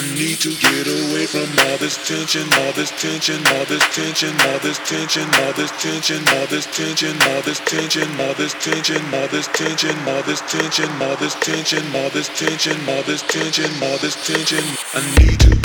need to get away from all this tension, all this tension, all this tension, all this tension, all this tension, all this tension, all this tension, all this tension, all this tension, all this tension, all this tension, all this tension, all this tension, all this tension. I need to.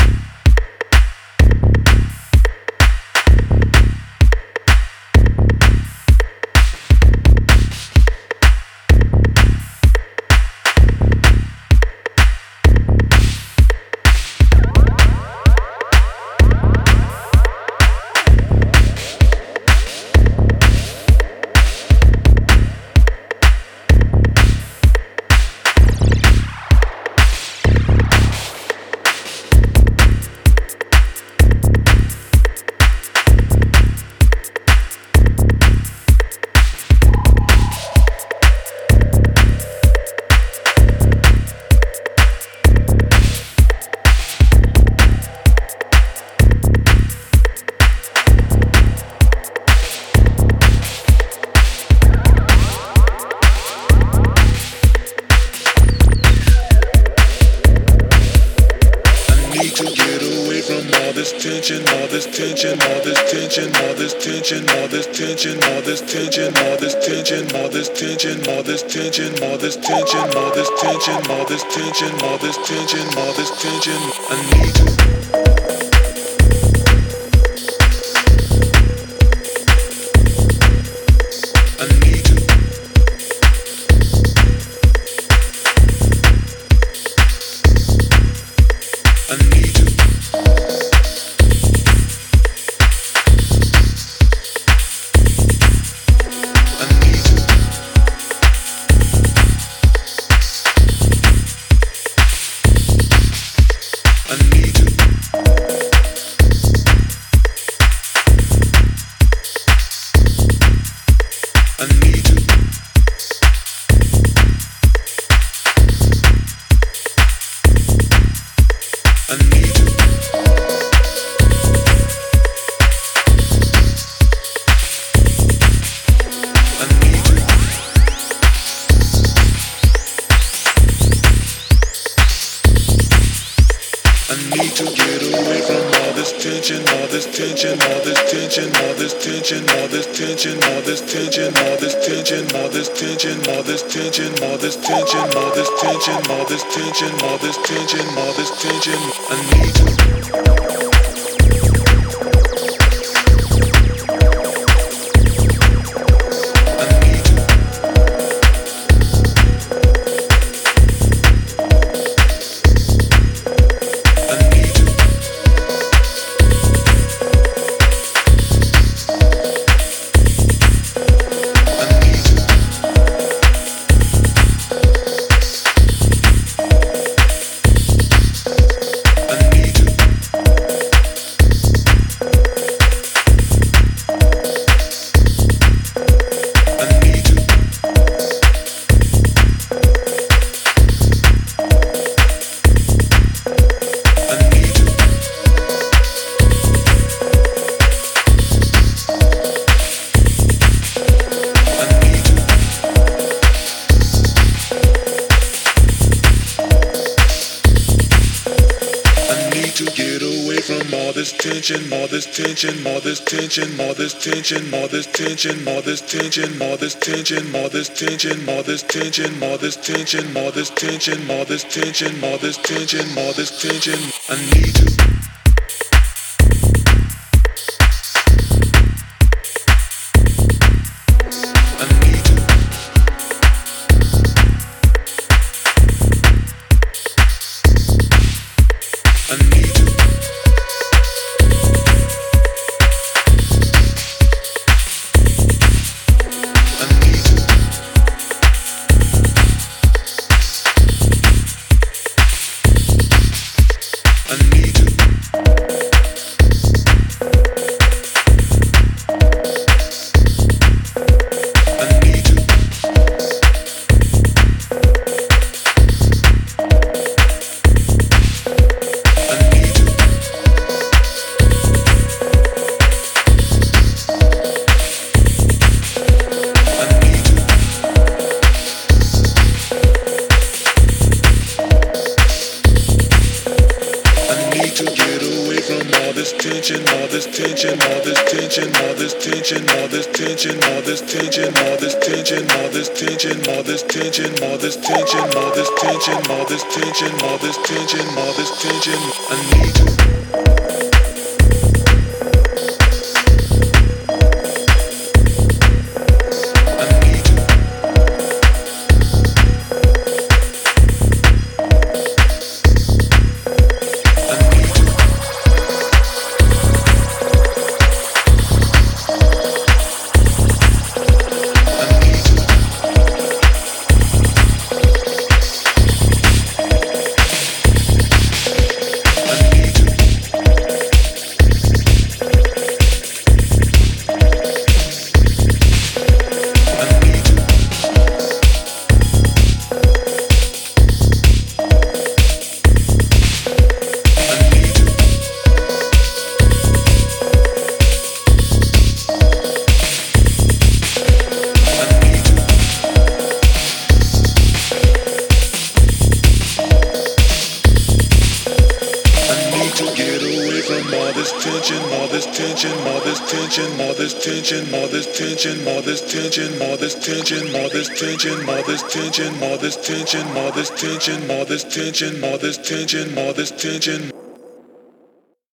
all this tension, all this tension, all this tension, all this tension, all this tension, all this tension, all this tension, all this tension, all this tension, all this tension, all this tension, all this tension, all this tension, all this tension. I need you. All this tension, all this tension, all this tension, all this tension, all this tension, all this tension, all this tension, all this tension, all this tension, all this tension, all this tension, all this tension, all this tension, all this tension.